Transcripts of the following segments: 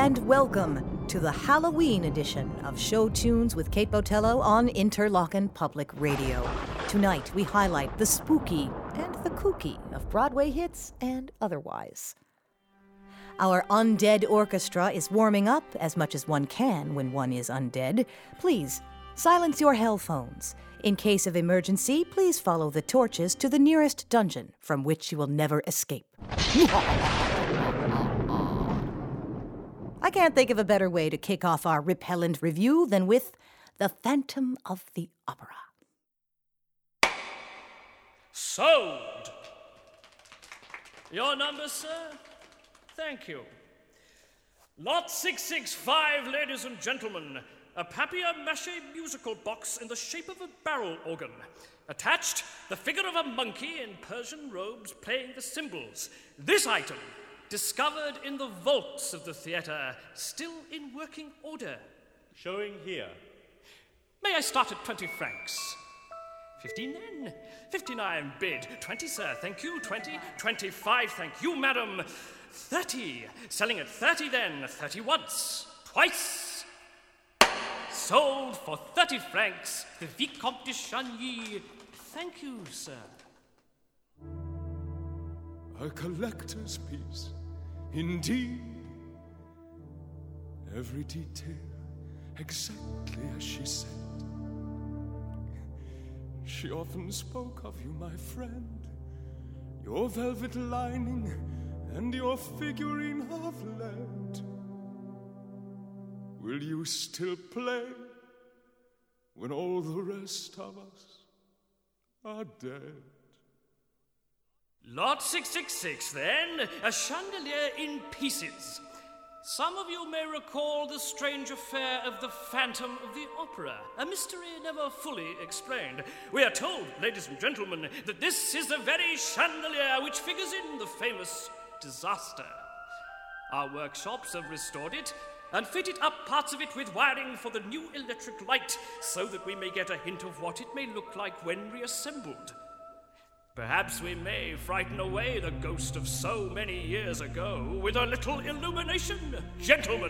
and welcome to the Halloween edition of Show Tunes with Kate Botello on Interlochen Public Radio. Tonight, we highlight the spooky and the kooky of Broadway hits and otherwise. Our undead orchestra is warming up as much as one can when one is undead. Please, silence your hell phones. In case of emergency, please follow the torches to the nearest dungeon from which you will never escape. I can't think of a better way to kick off our repellent review than with The Phantom of the Opera. Sold! Your number, sir? Thank you. Lot 665, ladies and gentlemen. A papier-mâché musical box in the shape of a barrel organ. Attached, the figure of a monkey in Persian robes playing the cymbals. This item, discovered in the vaults of the theatre, still in working order. Showing here. May I start at 20 francs? 15 then. 59 bid. 20, sir, thank you. 20. 25, thank you, madam. 30. Selling at 30 then. 30 once. Twice. Sold for 30 francs. The Vicomte de Chagny. Thank you, sir. A collector's piece, indeed. Every detail exactly as she said. She often spoke of you, my friend, your velvet lining and your figurine of lead. Will you still play when all the rest of us are dead? Lot 666, then, a chandelier in pieces. Some of you may recall the strange affair of the Phantom of the Opera, a mystery never fully explained. We are told, ladies and gentlemen, that this is the very chandelier which figures in the famous disaster. Our workshops have restored it and fitted up parts of it with wiring for the new electric light so that we may get a hint of what it may look like when reassembled. Perhaps we may frighten away the ghost of so many years ago with a little illumination, gentlemen.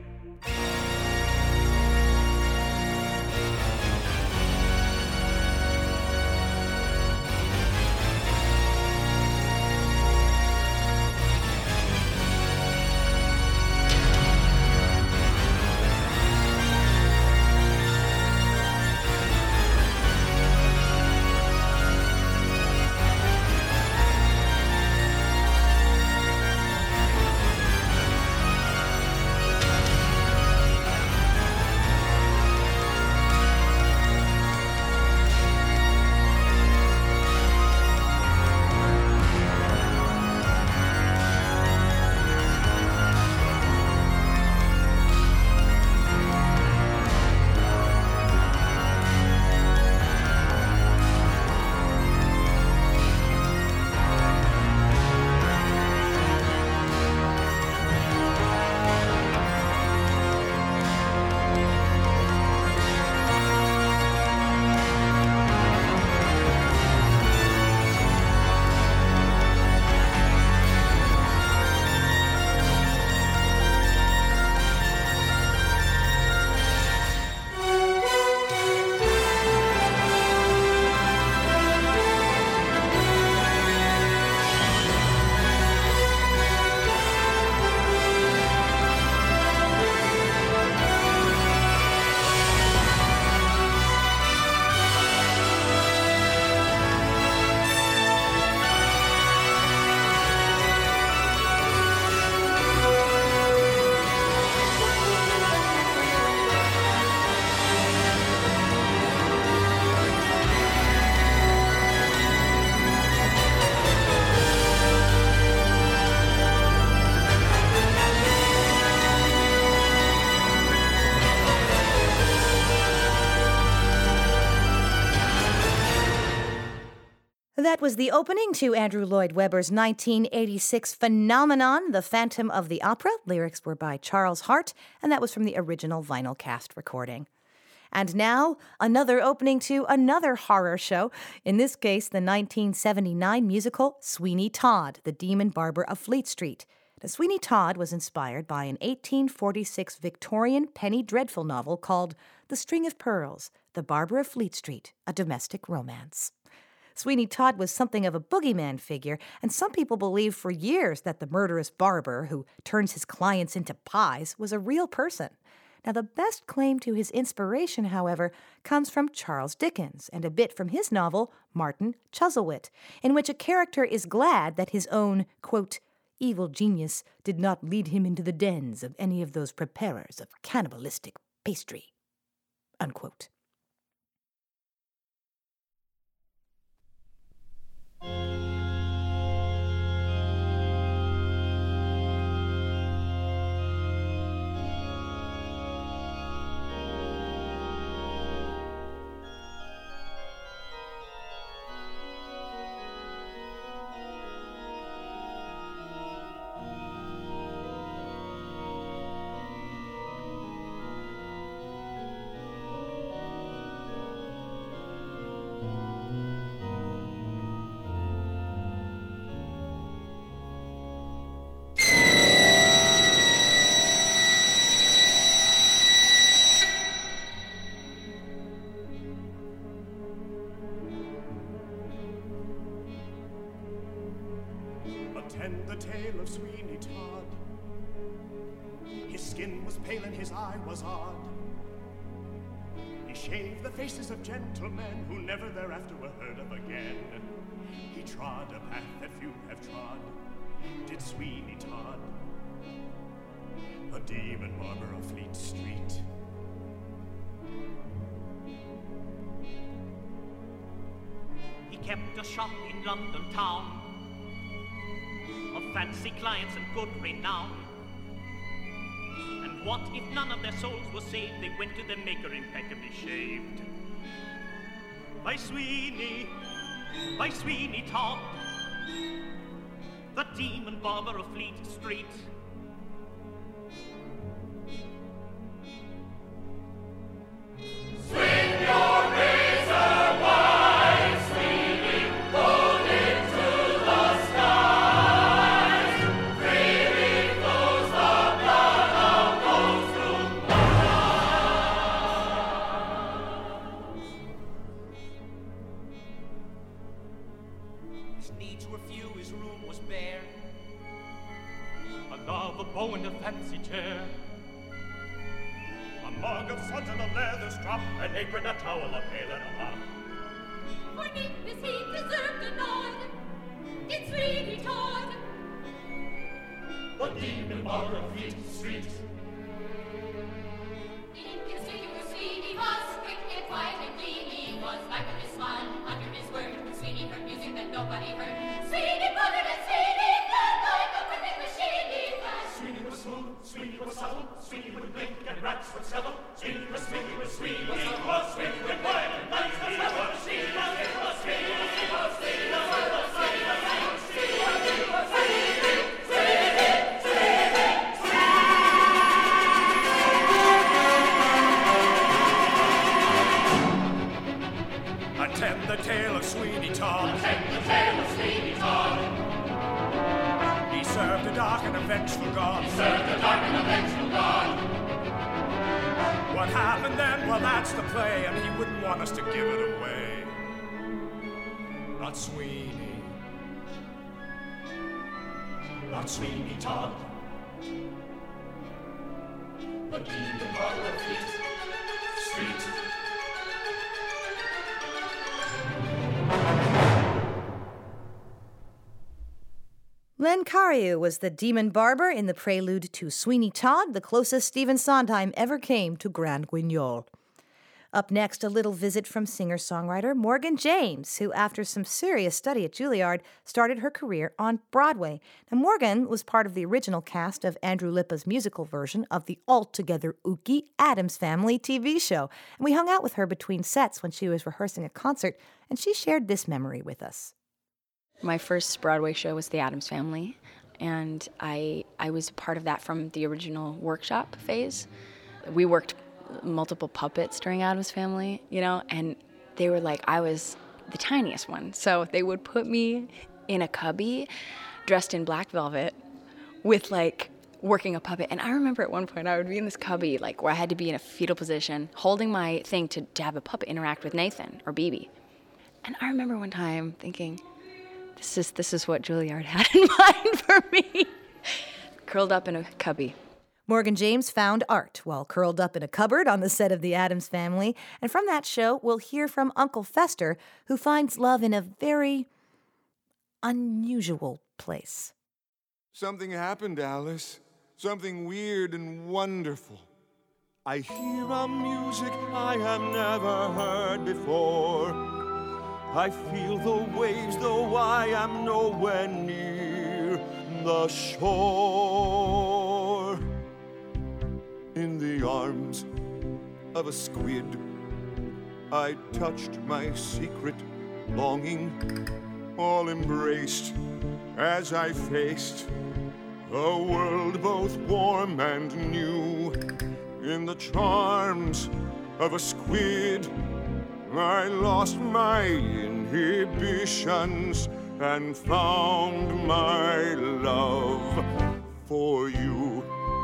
That was the opening to Andrew Lloyd Webber's 1986 phenomenon, The Phantom of the Opera. Lyrics were by Charles Hart, and that was from the original vinyl cast recording. And now, another opening to another horror show, in this case, the 1979 musical Sweeney Todd, the Demon Barber of Fleet Street. Now, Sweeney Todd was inspired by an 1846 Victorian penny dreadful novel called The String of Pearls, The Barber of Fleet Street, A Domestic Romance. Sweeney Todd was something of a boogeyman figure, and some people believed for years that the murderous barber who turns his clients into pies was a real person. Now, the best claim to his inspiration, however, comes from Charles Dickens and a bit from his novel, Martin Chuzzlewit, in which a character is glad that his own, quote, evil genius did not lead him into the dens of any of those preparers of cannibalistic pastry, unquote. Attend the tale of Sweeney Todd. His skin was pale and his eye was odd. He shaved the faces of gentlemen who never thereafter were heard of again. He trod a path that few have trod, did Sweeney Todd, a demon barber of Fleet Street. He kept a shop in London town, of fancy clients and good renown. And what if none of their souls were saved? They went to their maker impeccably shaved. By Sweeney Todd, the demon barber of Fleet Street. Swing your razor wide, Sweeney, hold it to the skies. Freely flows the blood of those who die. His needs were few, his room was bare, a love, a bow, and a fancy chair. A mug of suds and a leather strap, an apron, a towel, a pail, and a mop. For neatness he deserved a nod. Did Sweeney Todd. The demon barber of Fleet Street. Inconspicuous Sweeney was, quick and quiet and clean. He was back with his smile, under his word. Sweeney heard music that nobody heard. Sweeney bothered and Sweeney glad, like a perfect machine he was. Sweeney was smooth, Sweeney was subtle, Sweeney would blink and rats would settle. Sweeney was Sweeney was Sweeney was Sweeney would quiet and nights was settle. Sweeney was Sweeney was Sweeney was Sweeney was Sweeney was Sweeney was Sweeney was Attend the tale of Sweeney Todd. Attend the tale of Sweeney Todd. He served a dark and a vengeful God. He served a dark and a vengeful God. What happened then? Well, that's the play, and he wouldn't want us to give it away. Not Sweeney. Not Sweeney Todd. The demon barber of Fleet Street. Len Cariou was the demon barber in the prelude to Sweeney Todd, the closest Stephen Sondheim ever came to Grand Guignol. Up next, a little visit from singer-songwriter Morgan James, who, after some serious study at Juilliard, started her career on Broadway. Now, Morgan was part of the original cast of Andrew Lippa's musical version of the altogether ooky Addams Family TV show, and we hung out with her between sets when she was rehearsing a concert, and she shared this memory with us. My first Broadway show was The Addams Family, and I was part of that from the original workshop phase. We worked multiple puppets during Addams Family, and they were like, I was the tiniest one. So they would put me in a cubby dressed in black velvet with like working a puppet. And I remember at one point I would be in this cubby, like where I had to be in a fetal position, holding my thing to have a puppet interact with Nathan or BB. And I remember one time thinking, this is what Juilliard had in mind for me. Curled up in a cubby. Morgan James found art while curled up in a cupboard on the set of The Addams Family. And from that show, we'll hear from Uncle Fester, who finds love in a very unusual place. Something happened, Alice. Something weird and wonderful. I hear a music I have never heard before. I feel the waves, though I am nowhere near the shore. In the arms of a squid, I touched my secret longing, all embraced as I faced a world both warm and new. In the charms of a squid, I lost my inhibitions and found my love for you.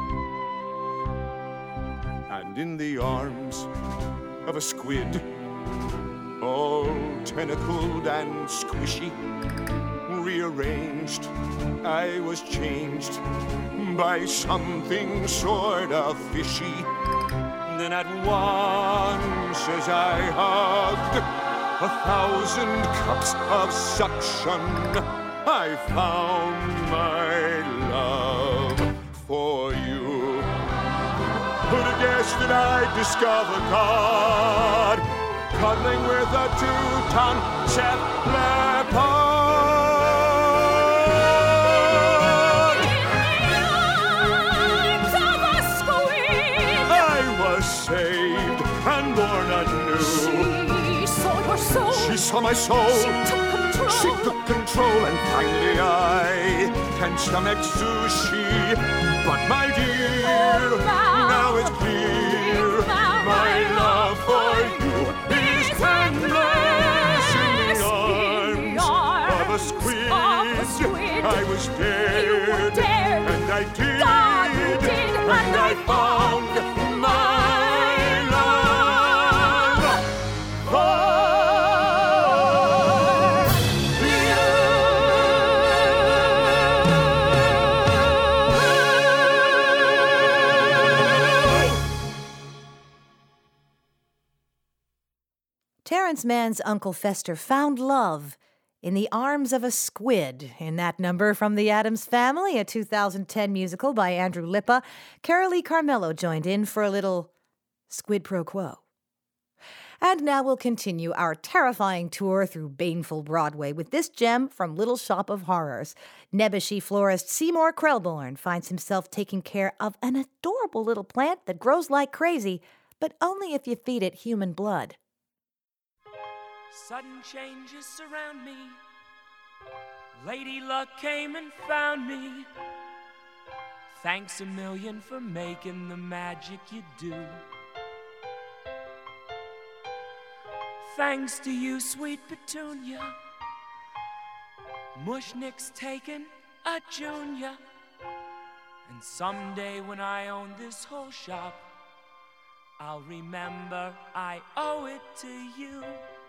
And in the arms of a squid, all tentacled and squishy, rearranged, I was changed by something sort of fishy. Then at once as I hugged 1,000 cups of suction, I found my love for you. Who'd have guessed that I'd discover God cuddling with a 2-ton cephalopod? Saved and born anew. She saw your soul. She saw my soul. She took control. She took control, and finally I can stomach sushi. But my dear, now it's clear, my love for you is endless. In the arms of a squid, I was dead, and I did, and I found my Terrence Mann's Uncle Fester found love in the arms of a squid in that number from The Addams Family, a 2010 musical by Andrew Lippa. Carolee Carmello joined in for a little squid pro quo. And now we'll continue our terrifying tour through baneful Broadway with this gem from Little Shop of Horrors. Nebuchadnezzar florist Seymour Krelborn finds himself taking care of an adorable little plant that grows like crazy, but only if you feed it human blood. Sudden changes surround me. Lady Luck came and found me. Thanks a million for making the magic you do. Thanks to you, sweet Petunia. Mushnick's taken a junior. And someday when I own this whole shop, I'll remember I owe it to you.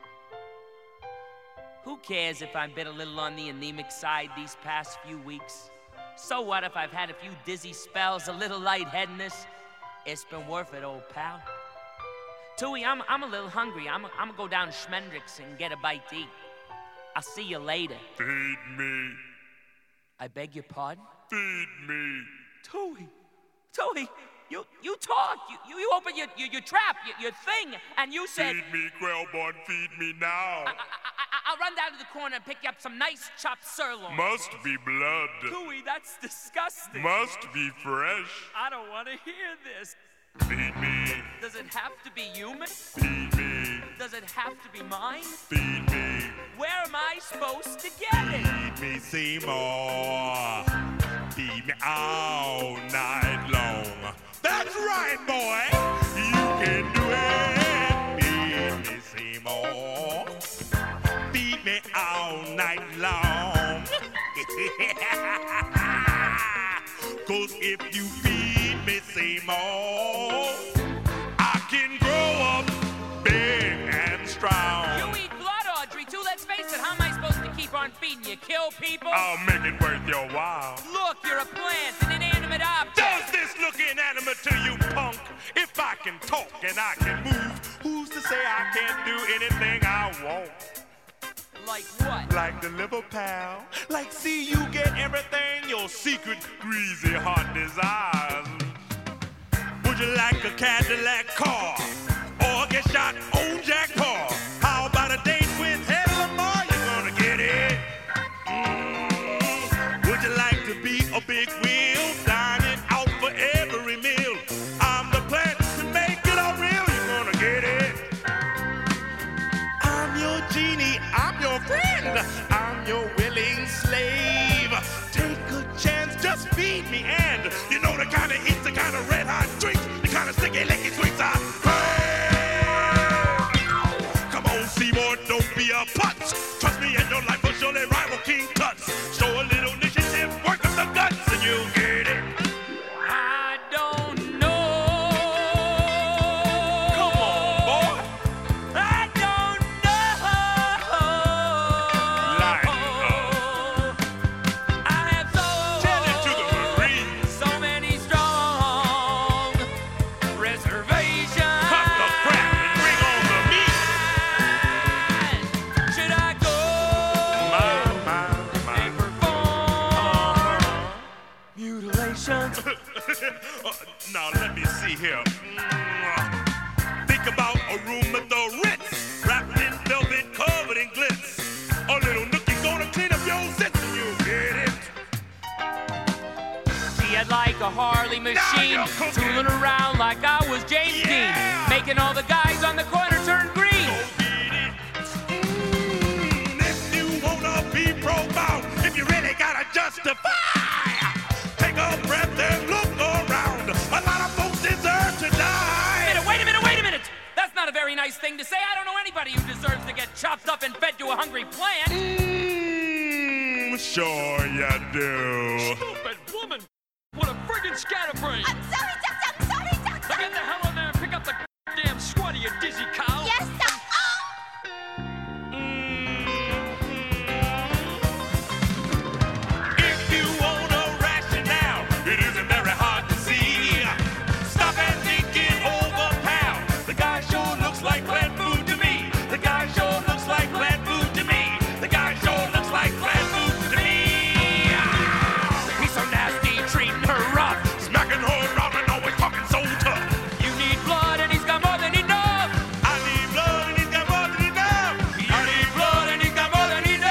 Who cares if I've been a little on the anemic side these past few weeks? So what if I've had a few dizzy spells, a little lightheadedness? It's been worth it, old pal. Tooey, I'm a little hungry. I'm gonna go down to Schmendrick's and get a bite to eat. I'll see you later. Feed me. I beg your pardon? Feed me. Tooey, you talk. You open your trap, your thing, and you said... Feed me, Krelborn, feed me now. I'll run down to the corner and pick you up some nice chopped sirloin. Must be blood. Tooey, that's disgusting. Must be fresh. I don't want to hear this. Feed me. Does it have to be human? Feed me. Does it have to be mine? Feed me. Where am I supposed to get it? Feed me, Seymour. Feed me all night long. That's right, boy. You can do it. Feed me, Seymour. Feed me all night long. 'Cause if you feed me Seymour, I can grow up big and strong. You eat blood, Audrey, too. Let's face it. How am I supposed to keep on feeding you? Kill people? I'll make it worth your while. Look, you're a plant, an inanimate object. Does this look inanimate to you, punk? If I can talk and I can move, who's to say I can't do anything I want? Like what? Like the liver, pal. Like see you get everything your secret greasy heart desires. Would you like a Cadillac car? Or get shot on Jack Paul? How about a date with Hedy Lamarr? You're gonna get it. Would you like to be a big wheel? Dining out for every meal. I'm the plant to make it all real. You're gonna get it. I'm your genie, I'm your friend, I'm your willing slave. Take a chance, just feed me, and you know the kind of heat, the kind of red hot drink, the kind of sticky, licky sweets I crave. Come on, Seymour, don't be a putz. Trust me, and your life will surely rival King Tut's. Show a little initiative, work up the guts, and you'll get it. I don't know. Come on, boy. I don't know. Lighten up. I have Tell it to the Marines. so many strong reservations. Cut the crap and bring on the meat. Should I go My. and perform mutilations? Now let me see here. Think about a room at the Ritz, wrapped in velvet, covered in glitz. A little nookie gonna clean up your sits and you get it. She had like a Harley machine, you're cooking. tooling around like I was James Yeah. Dean, making all the guys on the corner turn green. Go get it. If you wanna be profound, if you really gotta justify, take a breath and look around. A lot of folks deserve to die. Wait a minute. That's not a very nice thing to say. I don't know anybody who deserves to get chopped up and fed to a hungry plant. Sure you do. Stupid woman! What a friggin' scatterbrain! I'm sorry, Doctor. I'm sorry, Doctor. Now get the hell in there and pick up the damn squad, you dizzy cow! Yes, Doctor. If you want a rationale, it isn't very hard to see. Stop and think it over, pal. The guy sure looks like plant food to me. The guy sure looks like plant food to me. The guy sure looks like plant food to me. He's so nasty, treating her rough, smacking her around and always talking so tough. You need blood and he's got more than enough. I need blood and he's got more than enough. I need blood and he's got more than enough.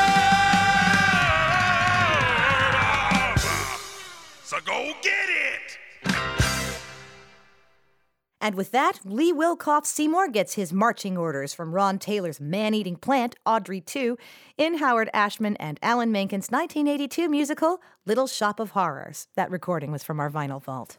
So go get it. And with that, Lee Wilcox Seymour gets his marching orders from Ron Taylor's man-eating plant, Audrey 2, in Howard Ashman and Alan Menken's 1982 musical, Little Shop of Horrors. That recording was from our vinyl vault.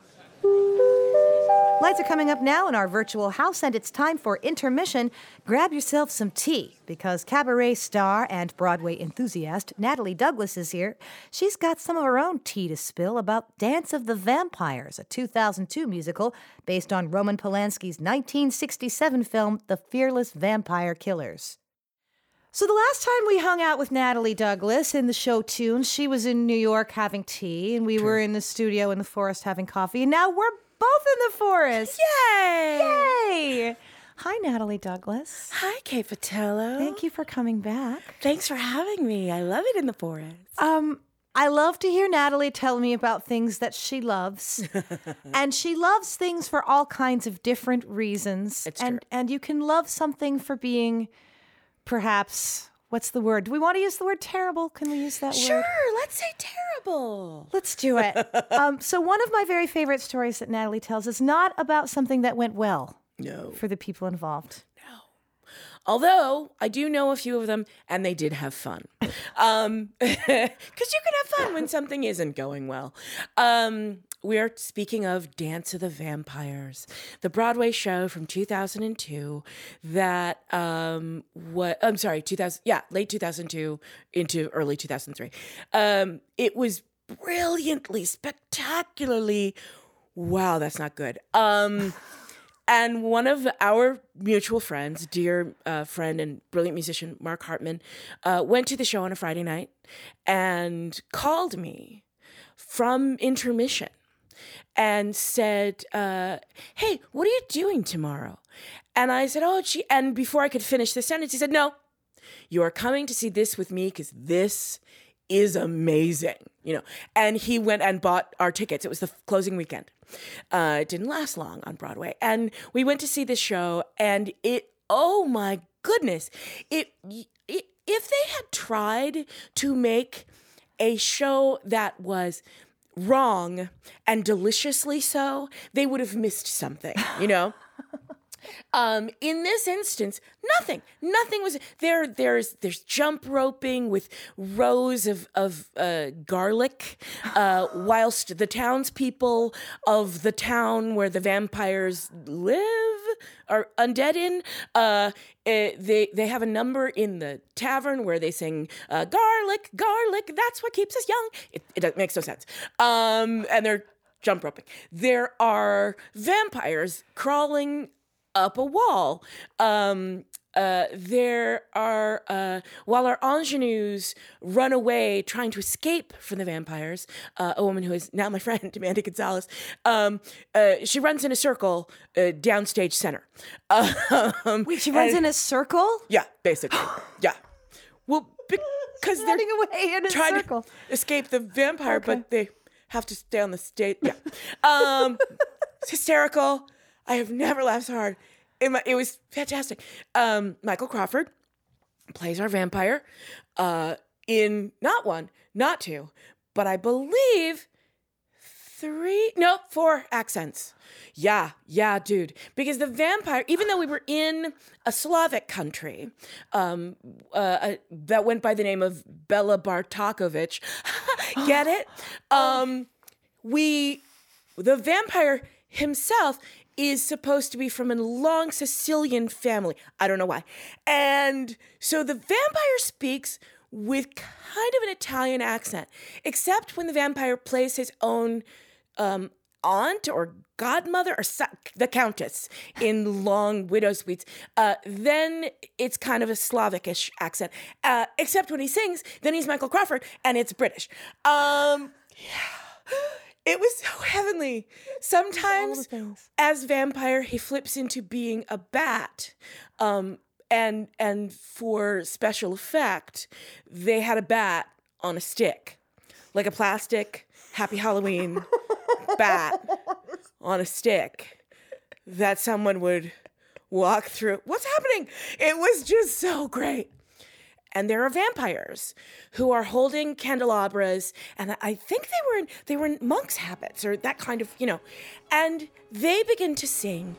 Lights are coming up now in our virtual house, and it's time for intermission. Grab yourself some tea, because cabaret star and Broadway enthusiast Natalie Douglas is here. She's got some of her own tea to spill about Dance of the Vampires, a 2002 musical based on Roman Polanski's 1967 film, The Fearless Vampire Killers. So the last time we hung out with Natalie Douglas in the show Tunes, she was in New York having tea, and we were in the studio in the forest having coffee, and now we're both in the forest. Yay! Yay! Hi, Natalie Douglas. Hi, Kate Patello. Thank you for coming back. Thanks for having me. I love it in the forest. I love to hear Natalie tell me about things that she loves. And she loves things for all kinds of different reasons. It's true. And you can love something for being perhaps, what's the word? Do we want to use the word terrible? Can we use that word? Sure, let's say terrible. Let's do it. So one of my very favorite stories that Natalie tells is not about something that went well No. for the people involved. Although I do know a few of them, and they did have fun. Because you can have fun when something isn't going well. We are speaking of Dance of the Vampires, the Broadway show from 2002 that late 2002 into early 2003. It was brilliantly, spectacularly. Wow, that's not good. And one of our mutual friends, dear friend and brilliant musician, Mark Hartman, went to the show on a Friday night and called me from intermission and said, hey, what are you doing tomorrow? And I said, oh, gee. And before I could finish the sentence, he said, no, you are coming to see this with me because this is amazing, And he went and bought our tickets. It was the closing weekend. It didn't last long on Broadway. And we went to see the show, and oh my goodness, if they had tried to make a show that was wrong and deliciously so, they would have missed something, In this instance, nothing was there. There's jump roping with rows of garlic, whilst the townspeople of the town where the vampires live are undead in. They have a number in the tavern where they sing garlic, garlic. That's what keeps us young. It makes no sense. And they're jump roping. There are vampires crawling up a wall. There are, while our ingenues run away trying to escape from the vampires, a woman who is now my friend, Amanda Gonzalez, she runs in a circle downstage center. Wait, she runs in a circle? Yeah, basically. Yeah. Well, because they're running away in a trying circle. to escape the vampire, but they have to stay on the stage. Yeah. It's hysterical. I have never laughed so hard. It was fantastic. Michael Crawford plays our vampire in not one, not two, but I believe 4 accents. Yeah, dude. Because the vampire, even though we were in a Slavic country that went by the name of Bela Bartokovich, get it? The vampire himself is supposed to be from a long Sicilian family. I don't know why. And so the vampire speaks with kind of an Italian accent, except when the vampire plays his own aunt or godmother or the countess in long widow suites. Then it's kind of a Slavic-ish accent. Except when he sings, then he's Michael Crawford, and it's British. It was so heavenly. Sometimes, as vampire, he flips into being a bat. And for special effect, they had a bat on a stick, like a plastic Happy Halloween bat on a stick that someone would walk through. What's happening? It was just so great. And there are vampires who are holding candelabras, and I think they were in monks' habits or that kind of, and they begin to sing.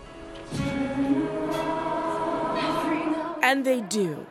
And they do.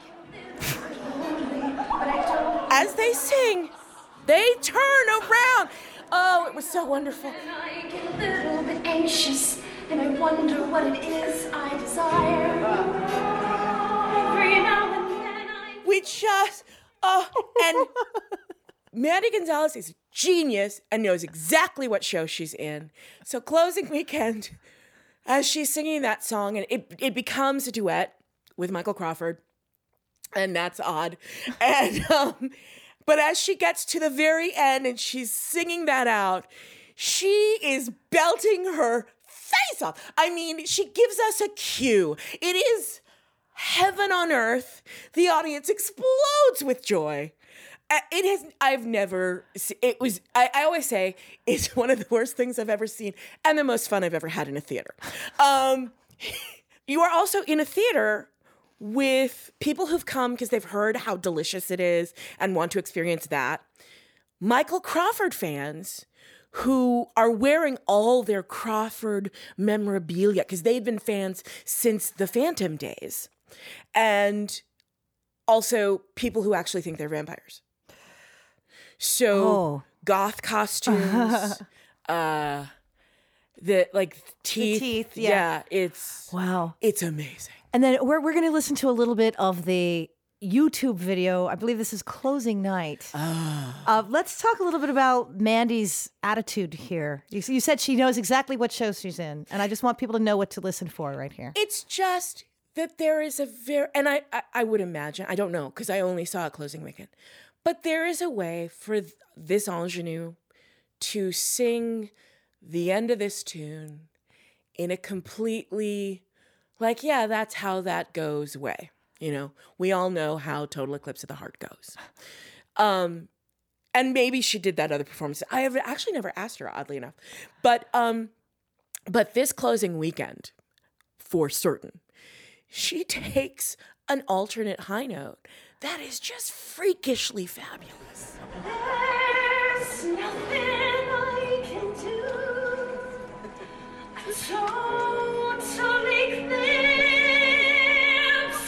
As they sing, they turn around. Oh, it was so wonderful. I get a little bit anxious, and I wonder what it is I desire. Every now and then we just, and Mandy Gonzalez is a genius and knows exactly what show she's in. So closing weekend, as she's singing that song, and it becomes a duet with Michael Crawford, and that's odd. And but as she gets to the very end and she's singing that out, she is belting her face off. I mean, she gives us a cue. It is heaven on earth. The audience explodes with joy. I've never, it was, I always say, it's one of the worst things I've ever seen and the most fun I've ever had in a theater. You are also in a theater with people who've come because they've heard how delicious it is and want to experience that. Michael Crawford fans who are wearing all their Crawford memorabilia because they've been fans since the Phantom days. And also people who actually think they're vampires. So goth costumes, the teeth. Yeah. It's wow. It's amazing. And then we're going to listen to a little bit of the YouTube video. I believe this is closing night. Let's talk a little bit about Mandy's attitude here. You said she knows exactly what show she's in, and I just want people to know what to listen for right here. It's just that there is a and I would imagine, I don't know, because I only saw it closing weekend, but there is a way for this ingenue to sing the end of this tune in a completely, like, yeah, that's how that goes way. You know, we all know how Total Eclipse of the Heart goes. And maybe she did that other performance. I have actually never asked her, oddly enough. But this closing weekend, for certain, she takes an alternate high note that is just freakishly fabulous. There's nothing I can do to totally eclipse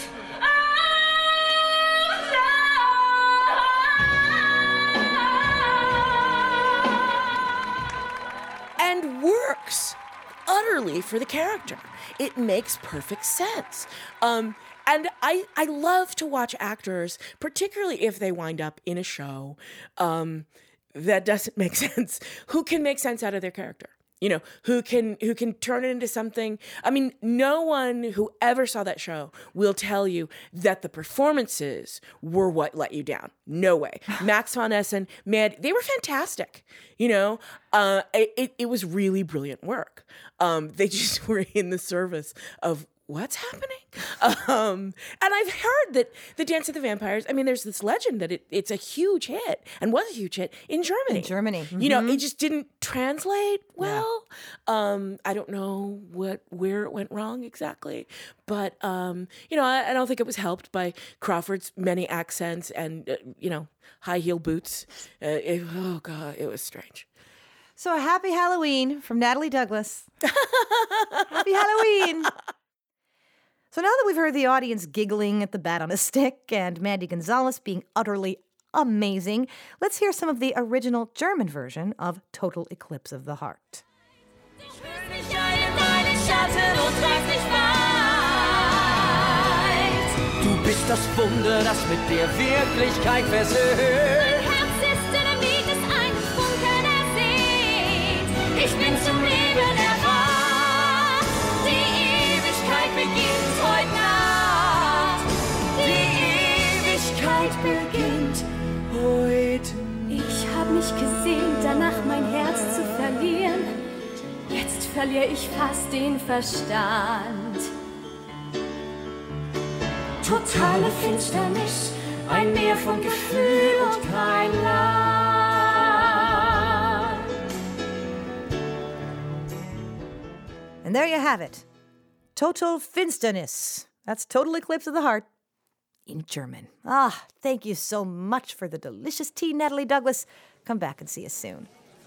and works utterly for the character. It makes perfect sense. And I love to watch actors, particularly if they wind up in a show that doesn't make sense, who can make sense out of their character. You know, who can turn it into something. I mean, no one who ever saw that show will tell you that the performances were what let you down. No way. Max von Essen, man, they were fantastic. You know, it was really brilliant work. They just were in the service of what's happening? And I've heard that The Dance of the Vampires, I mean, there's this legend that it's a huge hit and was a huge hit in Germany. Mm-hmm. You know, it just didn't translate well. Yeah. I don't know where it went wrong exactly. But, you know, I don't think it was helped by Crawford's many accents and, you know, high heel boots. Oh, God, it was strange. So a happy Halloween from Natalie Douglas. Happy Halloween. So now that we've heard the audience giggling at the Bat on a Stick and Mandy Gonzalez being utterly amazing, let's hear some of the original German version of Total Eclipse of the Heart. Du bist das Wunder, das mit der Wirklichkeit versöhnt. Mein Herz ist Dynamit, das einen Funken ersehnt. Ich bin zum Leben erwacht. Die Ewigkeit beginnt heute Nacht. Die Ewigkeit beginnt heute Nacht. Ich hab mich gesehnt, danach mein Herz zu verlieren. Jetzt verliere ich fast den Verstand. Totale Finsternis, ein Meer von Gefühl und kein Land. And there you have it. Total Finsternis. That's Total Eclipse of the Heart in German. Ah, thank you so much for the delicious tea, Natalie Douglas. Come back and see us soon.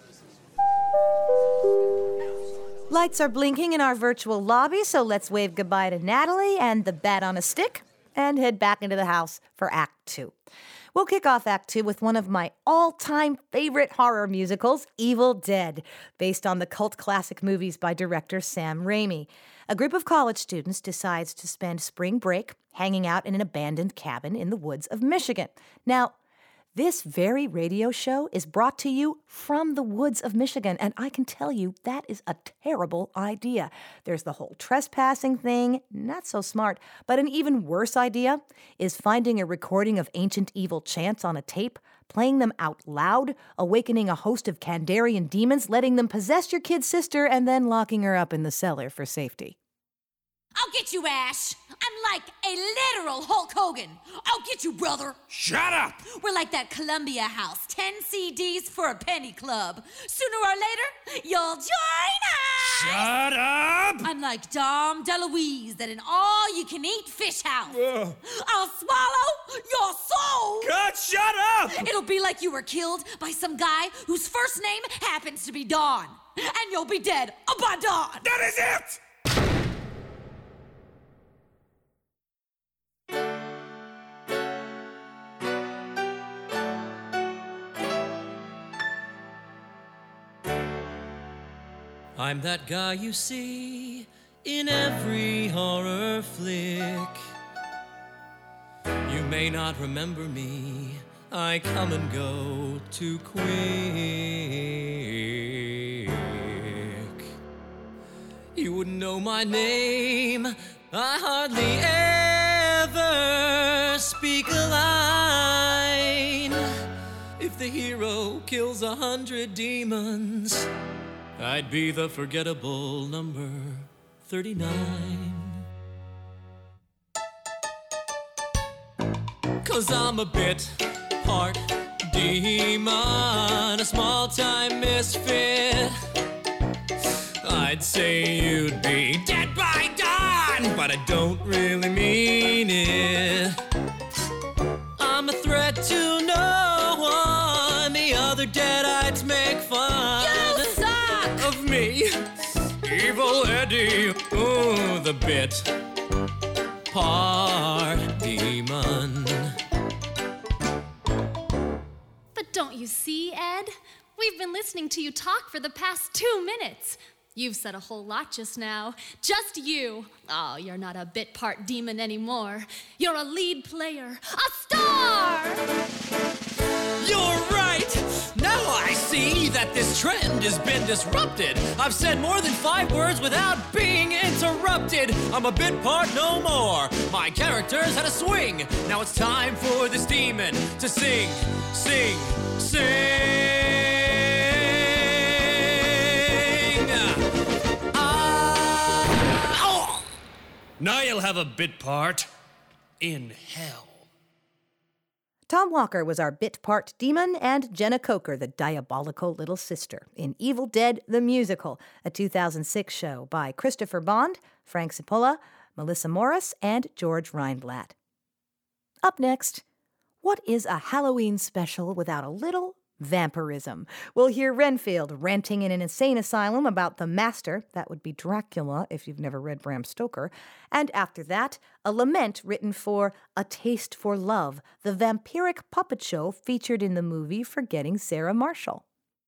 Lights are blinking in our virtual lobby, so let's wave goodbye to Natalie and the Bat on a Stick and head back into the house for Act 2. We'll kick off Act 2 with one of my all-time favorite horror musicals, Evil Dead, based on the cult classic movies by director Sam Raimi. A group of college students decides to spend spring break hanging out in an abandoned cabin in the woods of Michigan. Now, this very radio show is brought to you from the woods of Michigan, and I can tell you that is a terrible idea. There's the whole trespassing thing, not so smart, but an even worse idea is finding a recording of ancient evil chants on a tape, playing them out loud, awakening a host of Kandarian demons, letting them possess your kid's sister, and then locking her up in the cellar for safety. I'll get you, Ash. I'm like a literal Hulk Hogan. I'll get you, brother. Shut up! We're like that Columbia House, 10 CDs for a penny club. Sooner or later, you'll join us. Shut up! I'm like Dom DeLuise at an all-you-can-eat fish house. I'll swallow your soul. God, shut up! It'll be like you were killed by some guy whose first name happens to be Don. And you'll be dead by dawn. That is it! I'm that guy you see in every horror flick. You may not remember me, I come and go too quick. You wouldn't know my name, I hardly ever speak a line. If the hero kills 100 demons, I'd be the forgettable number 39. 'Cause I'm a bit part demon, a small-time misfit. I'd say you'd be dead by dawn, but I don't really mean it. I'm a threat to no one. The other deadites make fun of me. Evil Eddie, oh, the bit part demon. But don't you see, Ed? We've been listening to you talk for the past 2 minutes. You've said a whole lot just now. Just you. Oh, you're not a bit part demon anymore. You're a lead player. A star! You're right! Now I see that this trend has been disrupted. I've said more than 5 words without being interrupted. I'm a bit part no more. My character's had a swing. Now it's time for this demon to sing, sing, sing. Now you'll have a bit part in hell. Tom Walker was our bit part demon, and Jenna Coker, the diabolical little sister, in Evil Dead the Musical, a 2006 show by Christopher Bond, Frank Cipolla, Melissa Morris, and George Reinblatt. Up next, what is a Halloween special without a little vampirism? We'll hear Renfield ranting in an insane asylum about the master, that would be Dracula if you've never read Bram Stoker, and after that, a lament written for A Taste for Love, the vampiric puppet show featured in the movie Forgetting Sarah Marshall.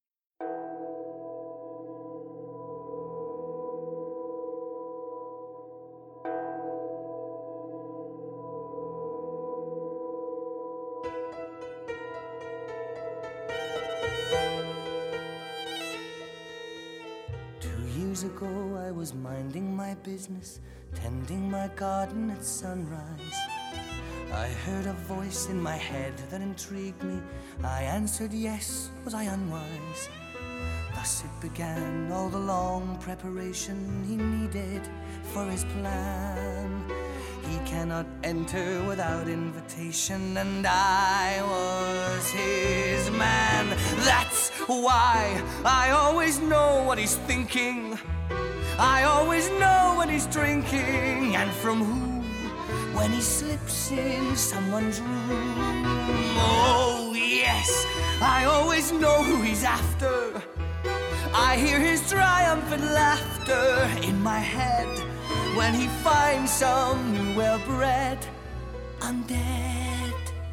Ago, I was minding my business, tending my garden at sunrise. I heard a voice in my head that intrigued me. I answered yes, was I unwise? Thus it began, all the long preparation he needed for his plan. He cannot enter without invitation, and I was his man. That's why I always know what he's thinking. I always know when he's drinking, and from who, when he slips in someone's room. Oh yes, I always know who he's after. I hear his triumphant laughter in my head when he finds some new well-bred undead.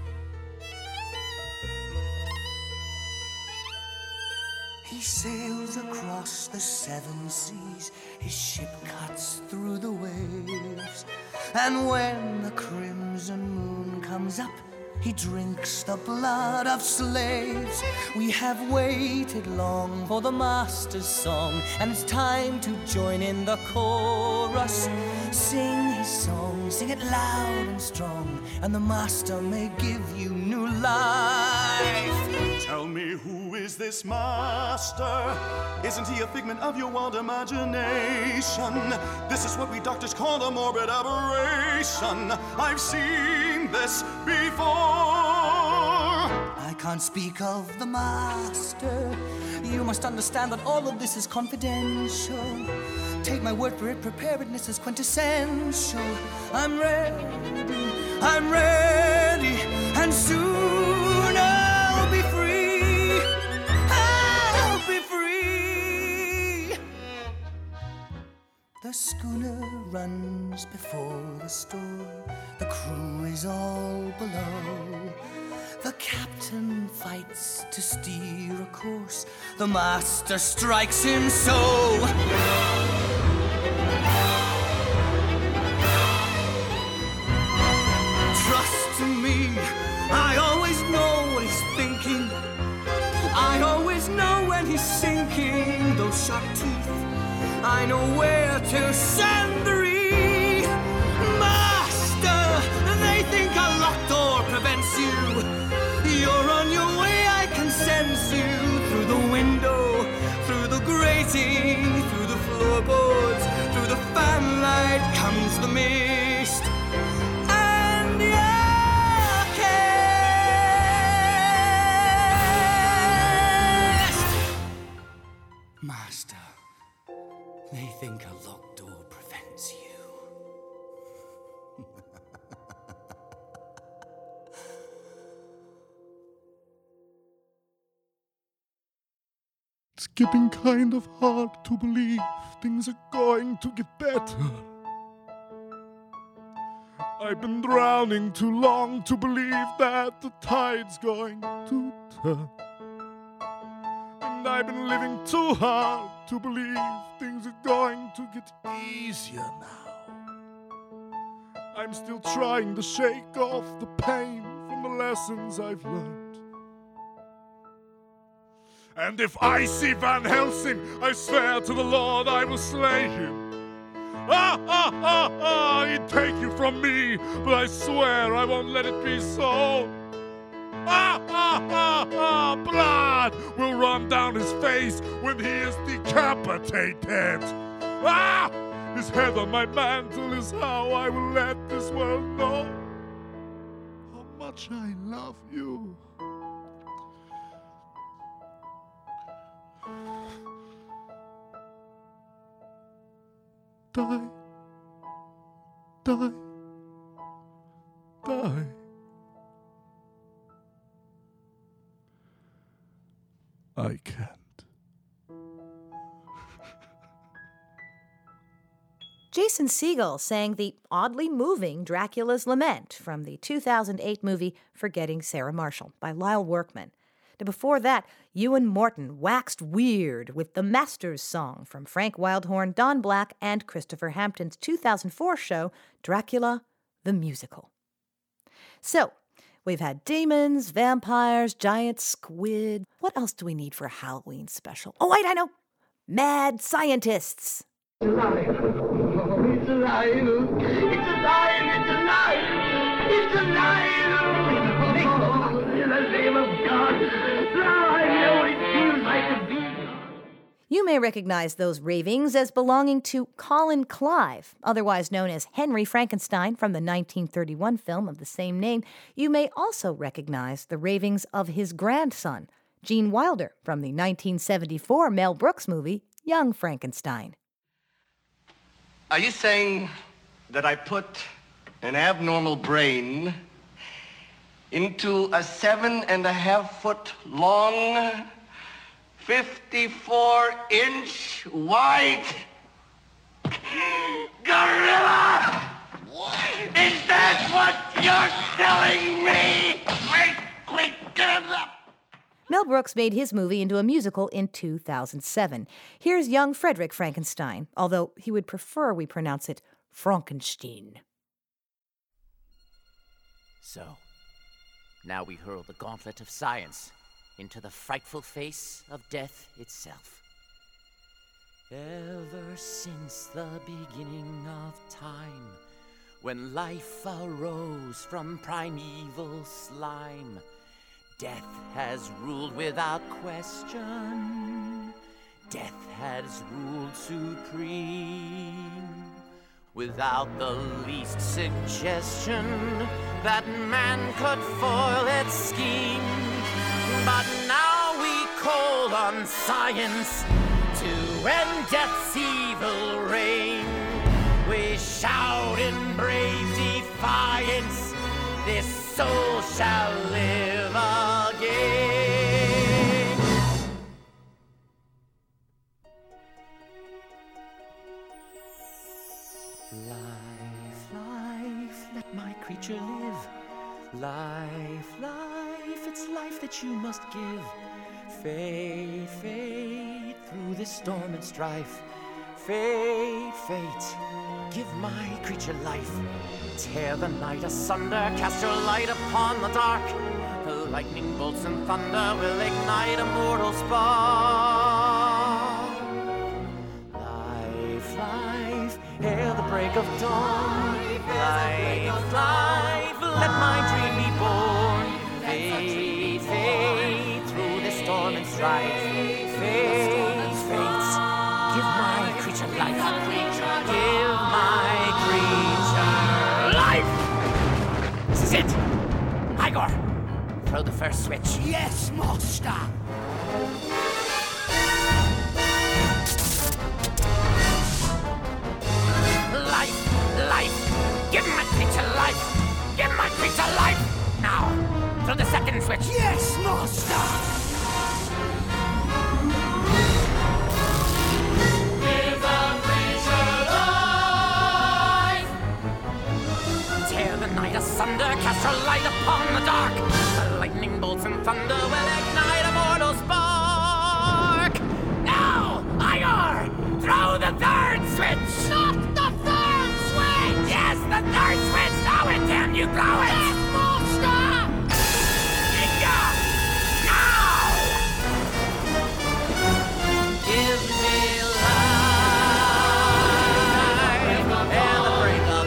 He sails across the 7 seas, his ship cuts through the waves, and when the crimson moon comes up, he drinks the blood of slaves. We have waited long for the master's song, and it's time to join in the chorus. Sing his song, sing it loud and strong, and the master may give you new life. Tell me, who is this master? Isn't he a figment of your wild imagination? This is what we doctors call a morbid aberration. I've seen this before. I can't speak of the master. You must understand that all of this is confidential. Take my word for it, preparedness is quintessential. I'm ready, and soon I'll be free. I'll be free. The schooner runs before the storm. The crew is all below. The captain fights to steer a course. The master strikes him so. Trust me, he's sinking those sharp teeth, I know where to send the wreath. Master, they think a locked door prevents you. You're on your way, I can sense you. Through the window, through the grating, through the floorboards, through the fanlight comes the mist. And you're kissed. Master, they think a locked door prevents you. It's getting kind of hard to believe things are going to get better. I've been drowning too long to believe that the tide's going to turn. And I've been living too hard to believe things are going to get easier now. I'm still trying to shake off the pain from the lessons I've learned. And if I see Van Helsing, I swear to the Lord I will slay him. He'd take you from me, but I swear I won't let it be so. Blood will run down his face when he is decapitated. His head on my mantle is how I will let this world know how much I love you. Die, die, die. I can't. Jason Segel sang the oddly moving Dracula's Lament from the 2008 movie Forgetting Sarah Marshall by Lyle Workman. And before that, Ewan Morton waxed weird with the Master's Song from Frank Wildhorn, Don Black, and Christopher Hampton's 2004 show, Dracula the Musical. So, we've had demons, vampires, giant squid. What else do we need for a Halloween special? Oh, wait, I know! Mad scientists! It's alive! It's alive! It's alive! It's alive! It's alive! In the name of God, now I know what it feels like to be. You may recognize those ravings as belonging to Colin Clive, otherwise known as Henry Frankenstein from the 1931 film of the same name. You may also recognize the ravings of his grandson, Gene Wilder, from the 1974 Mel Brooks movie, Young Frankenstein. Are you saying that I put an abnormal brain into a 7.5-foot long, 54-inch wide gorilla? Is that what you're telling me? Wait, get up! Mel Brooks made his movie into a musical in 2007. Here's young Frederick Frankenstein, although he would prefer we pronounce it Frankenstein. So, now we hurl the gauntlet of science into the frightful face of death itself. Ever since the beginning of time, when life arose from primeval slime, death has ruled without question. Death has ruled supreme, without the least suggestion that man could foil its scheme. But now we call on science to end death's evil reign. We shout in brave defiance, this soul shall live again. Life, let my creature live. Life, it's life that you must give. Fate, through this storm and strife. Fate, give my creature life. Tear the night asunder, cast your light upon the dark. The lightning bolts and thunder will ignite a mortal spark. break of dawn. Life, life, let my dream be born. Fade, fade through the storm and strife. Fade, fades, give my creature life. Give my creature life. This is it. Igor, throw the first switch. Yes, master. Life, life, give my creature life. Give my creature life. Now, throw the second switch. Yes, master. Give the creature life. Tear the night asunder, cast your light upon the dark. The lightning bolts and thunder will ignite a mortal spark. Now, Igor, throw the third switch. Not the third switch. Yes, the third switch. Throw it, damn you, throw it. Yes, master. Inga, now. Give me life and the break of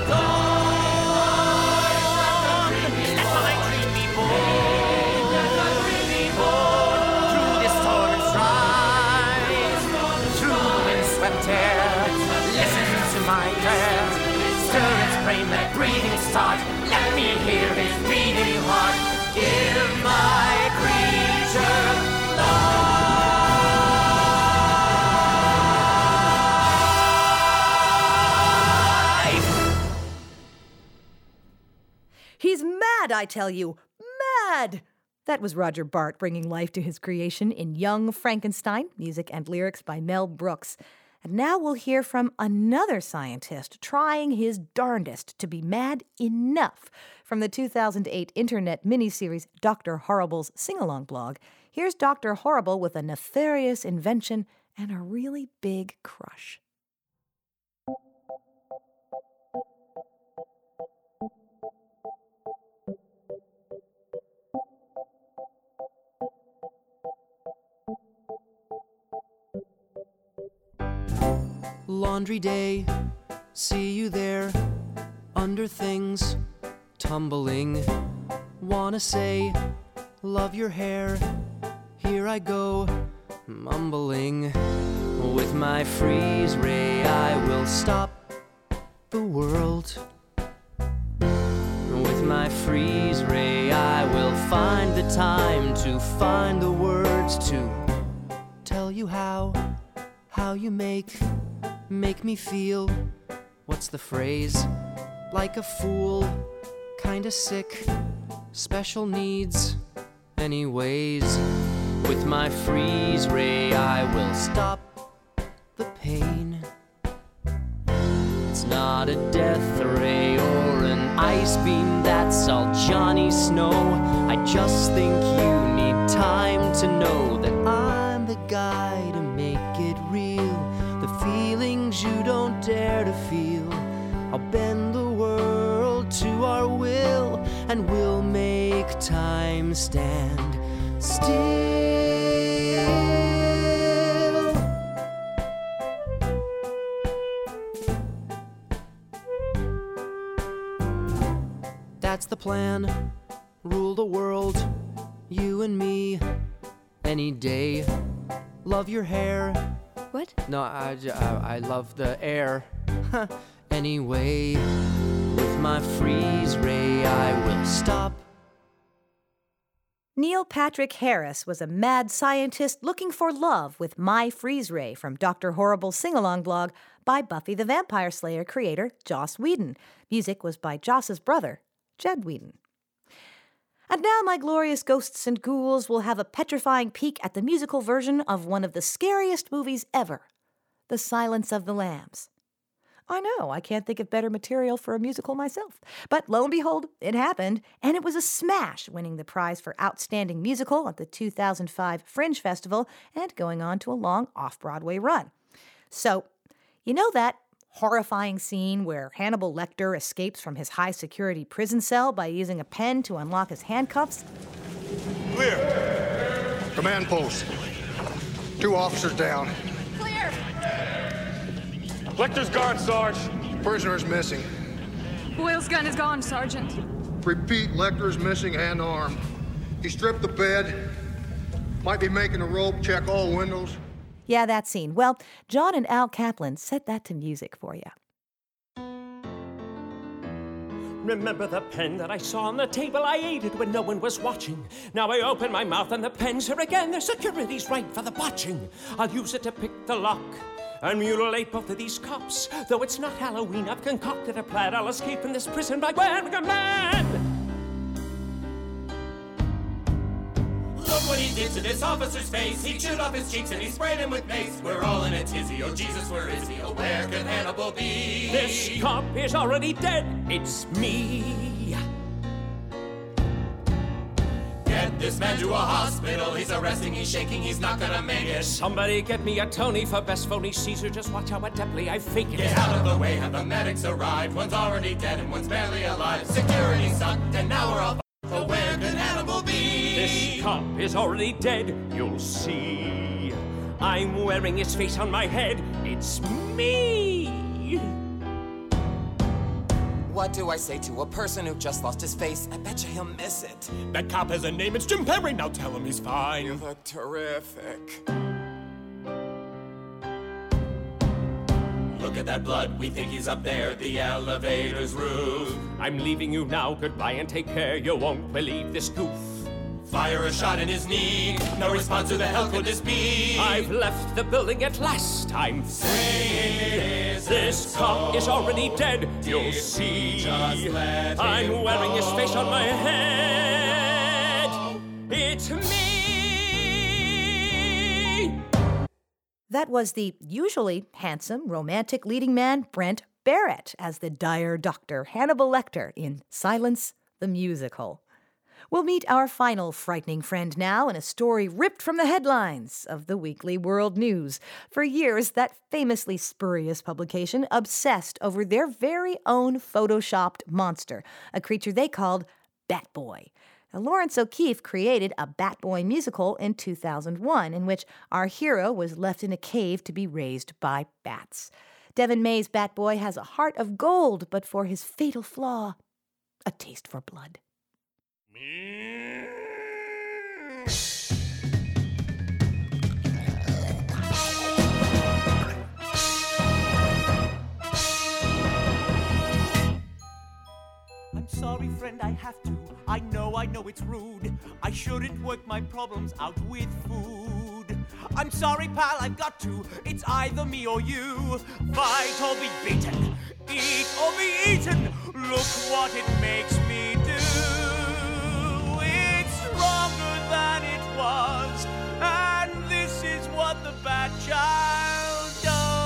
dawn. Let my dream be born. Through this storm and strife, through the windswept air, listen to my prayer. Stir its brain, let breathing start. Let me hear his beating heart. Give my creature life. He's mad, I tell you. Mad! That was Roger Bart bringing life to his creation in Young Frankenstein, music and lyrics by Mel Brooks. And now we'll hear from another scientist trying his darndest to be mad enough. From the 2008 internet miniseries Dr. Horrible's Sing-Along blog, here's Dr. Horrible with a nefarious invention and a really big crush. Laundry day, see you there, under things, tumbling. Wanna say, love your hair, here I go, mumbling. With my freeze ray I will stop the world. With my freeze ray I will find the time to find the words to tell you how you make me feel. What's the phrase? Like a fool, kinda sick, special needs, anyways. With my freeze ray I will stop the pain. It's not a death ray or an ice beam, that's all Johnny Snow. I just think you need time to know that I'm the guy to make it real. The feelings you don't dare to feel, I'll bend the world to our will, and we'll make time stand still. That's the plan, rule the world, you and me, any day. Love your hair. What? No, I love the air. Anyway, with my freeze ray I will stop. Neil Patrick Harris was a mad scientist looking for love with My Freeze Ray from Dr. Horrible's Sing-Along blog by Buffy the Vampire Slayer creator Joss Whedon. Music was by Joss's brother, Jed Whedon. And now, my glorious ghosts and ghouls will have a petrifying peek at the musical version of one of the scariest movies ever, The Silence of the Lambs. I know, I can't think of better material for a musical myself. But lo and behold, it happened, and it was a smash, winning the prize for Outstanding Musical at the 2005 Fringe Festival and going on to a long off-Broadway run. So, you know that horrifying scene where Hannibal Lecter escapes from his high-security prison cell by using a pen to unlock his handcuffs? Clear. Command post. 2 officers down. Clear. Lecter's gone, Sarge. Prisoner is missing. Boyle's gun is gone, Sergeant. Repeat, Lecter is missing and armed. He stripped the bed. Might be making a rope check all windows. Yeah, that scene. Well, John and Al Kaplan set that to music for you. Remember the pen that I saw on the table? I ate it when no one was watching. Now I open my mouth and the pen's here again. The security's right for the botching. I'll use it to pick the lock and mutilate both of these cops. Though it's not Halloween, I've concocted a plan. I'll escape from this prison by wearing a man. Look what he did to this officer's face. He chewed off his cheeks and he sprayed him with mace. We're all in a tizzy. Oh, Jesus, where is he? Oh, where can Hannibal be? This cop is already dead. It's me. Get this man to a hospital. He's arresting, he's shaking, he's not gonna make it. Somebody get me a Tony for best phony Caesar. Just watch how adeptly I fake it. Get out of the way, have the medics arrived. One's already dead and one's barely alive. Security sucked and now we're all oh, where can Hannibal be? This cop is already dead, you'll see. I'm wearing his face on my head. It's me. What do I say to a person who just lost his face? I bet you he'll miss it. That cop has a name, it's Jim Perry. Now tell him he's fine. You look terrific. Look at that blood, we think he's up there, the elevator's roof. I'm leaving you now, goodbye and take care. You won't believe this goof. Fire a shot in his knee, no response, who the hell could this be? I've left the building at last, I'm free. This cop is already dead, you'll see. I'm wearing his face on my head. It's me. That was the usually handsome, romantic leading man Brent Barrett as the dire doctor Hannibal Lecter in Silence the Musical. We'll meet our final frightening friend now in a story ripped from the headlines of the Weekly World News. For years, that famously spurious publication obsessed over their very own photoshopped monster, a creature they called Batboy. Now, Lawrence O'Keefe created a Batboy musical in 2001, in which our hero was left in a cave to be raised by bats. Devin May's Batboy has a heart of gold, but for his fatal flaw, a taste for blood. I'm sorry, friend, I have to. I know it's rude. I shouldn't work my problems out with food. I'm sorry, pal, I've got to. It's either me or you. Fight or be beaten. Eat or be eaten. Look what it makes me do. It's stronger than it was. And this is what the Bat Child does.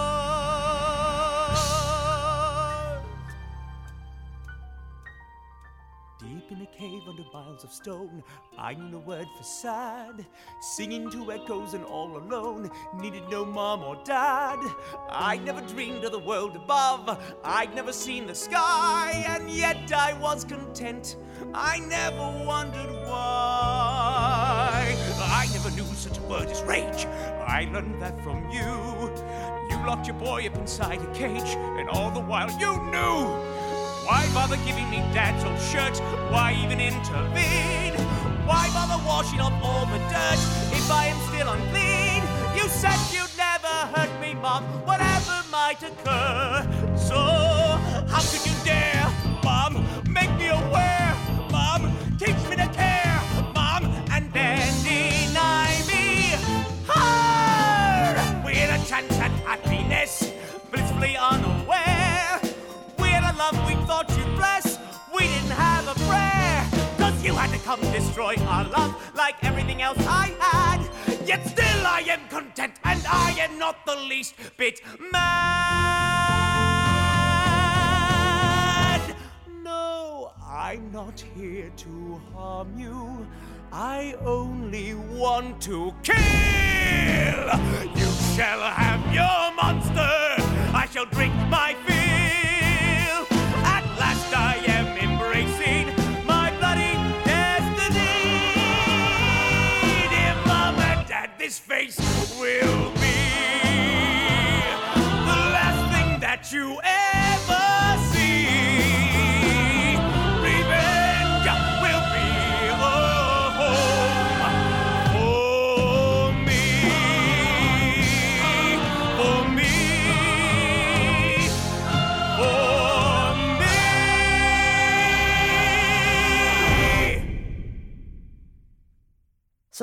Deep in a cave under miles of stone, I knew no word for sad. Singing to echoes and all alone, needed no mom or dad. I'd never dreamed of the world above, I'd never seen the sky, and yet I was content. I never wondered why. I never knew such a word as rage. I learned that from you. You locked your boy up inside a cage, and all the while you knew. Why bother giving me dad's old shirt? Why even intervene? Why bother washing off all the dirt if I am still unclean? You said you'd never hurt me, Mom, whatever might occur. So, how could you dare, Mom, make me aware? Mom, teach me to care, Mom, and then deny me her. We had a chance at happiness, blissfully unaware. We had a love we thought you'd bless, we didn't have a prayer. 'Cause you had to come destroy our love like everything else I had. Yet still I am content, and I am not the least bit mad. No, I'm not here to harm you. I only want to kill. You shall have your monster. I shall drink my fill. At last I am embracing my bloody destiny. Dear Mom and Dad, this face will be the last thing that you ever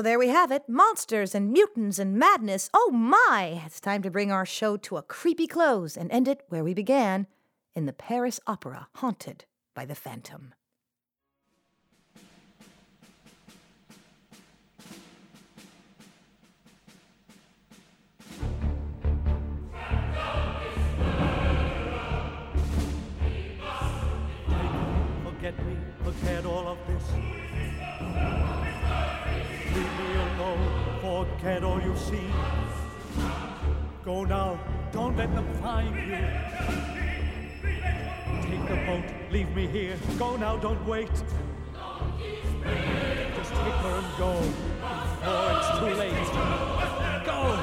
there we have it. Monsters and mutants and madness. Oh my! It's time to bring our show to a creepy close and end it where we began, in the Paris Opera, haunted by the Phantom. Forget me, forget all of this. Leave me alone, forget all you see. Go now, don't let them find you. Take the boat, leave me here. Go now, don't wait. Just take her and go before it's too late. Go!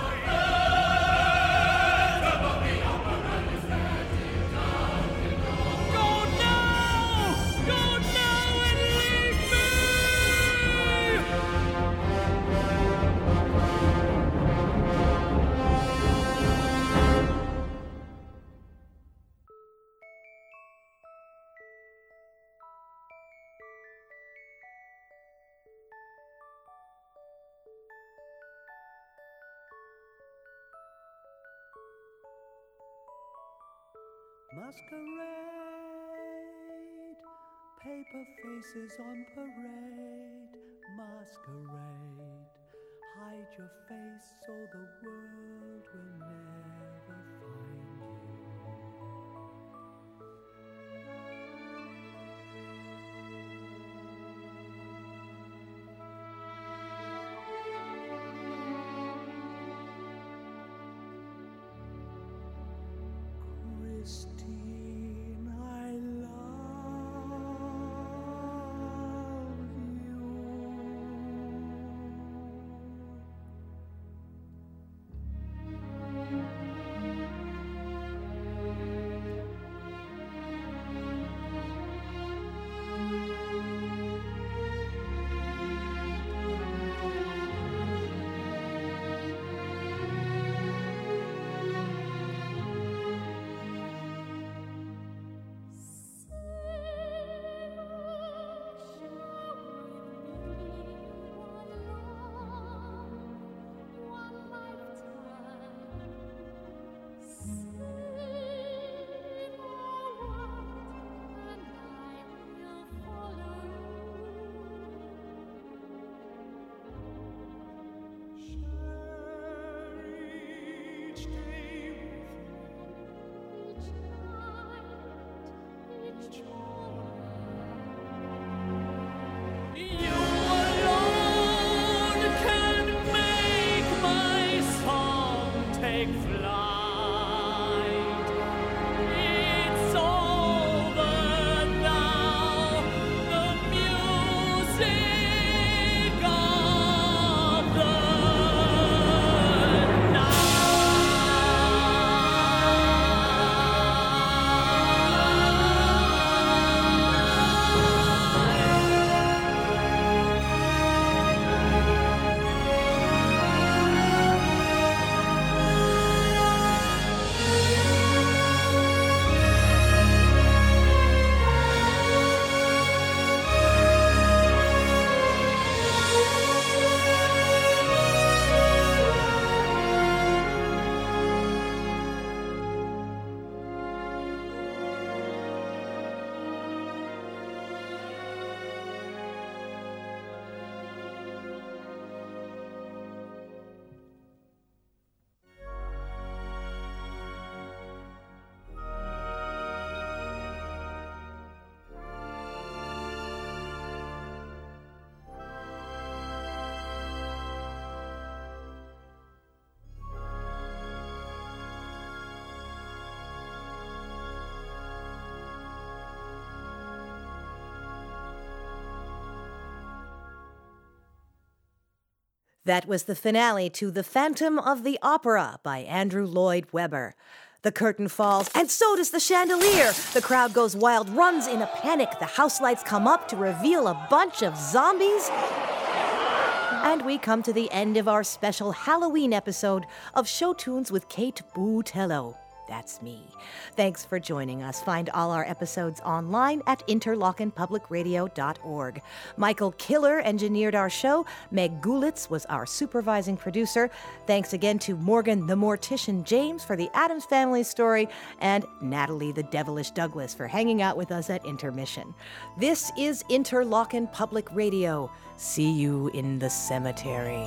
Masquerade, paper faces on parade. Masquerade, hide your face so the world will never find you. Christine, I love you. That was the finale to The Phantom of the Opera by Andrew Lloyd Webber. The curtain falls, and so does the chandelier. The crowd goes wild, runs in a panic. The house lights come up to reveal a bunch of zombies. And we come to the end of our special Halloween episode of Show Tunes with Kate Butello. That's me. Thanks for joining us. Find all our episodes online at interlockenpublicradio.org. Michael Killer engineered our show. Meg Gulitz was our supervising producer. Thanks again to Morgan the Mortician James for the Addams Family story, and Natalie the Devilish Douglas for hanging out with us at intermission. This is Interlochen Public Radio. See you in the cemetery.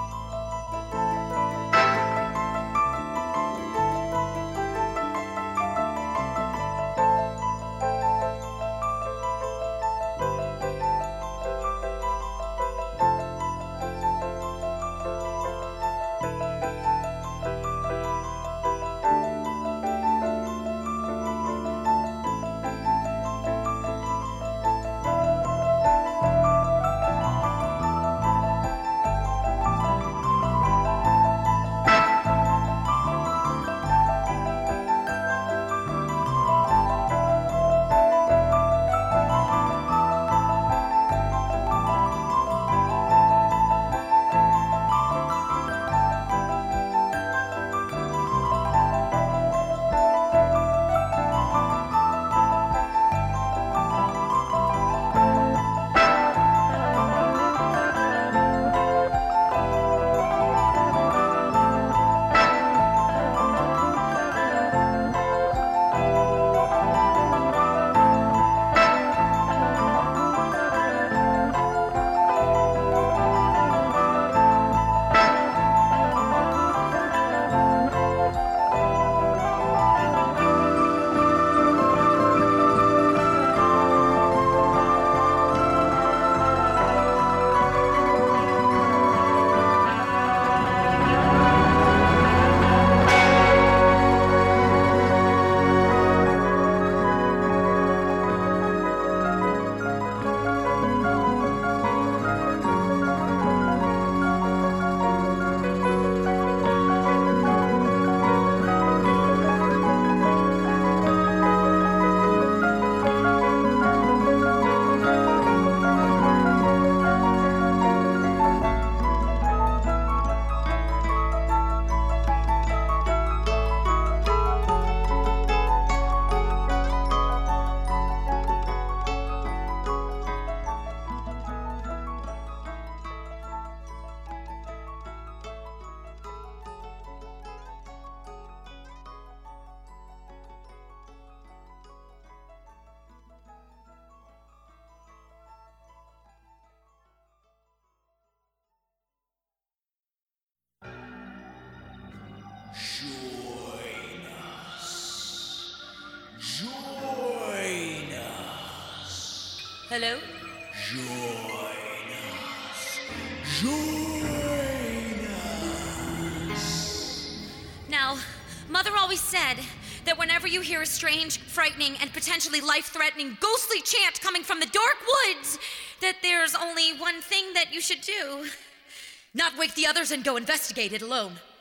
Join us. Hello? Join us. Join us. Now, Mother always said that whenever you hear a strange, frightening, and potentially life-threatening ghostly chant coming from the dark woods, that there's only one thing that you should do. Not wake the others and go investigate it alone.